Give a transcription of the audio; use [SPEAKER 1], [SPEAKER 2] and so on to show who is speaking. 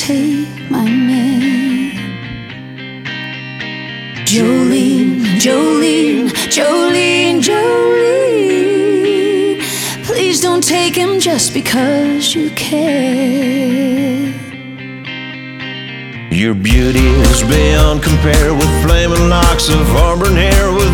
[SPEAKER 1] take my man. Jolene, Jolene, Jolene, Jolene, please don't take him just because you care.
[SPEAKER 2] Your beauty is beyond compare, with flaming locks of auburn hair, with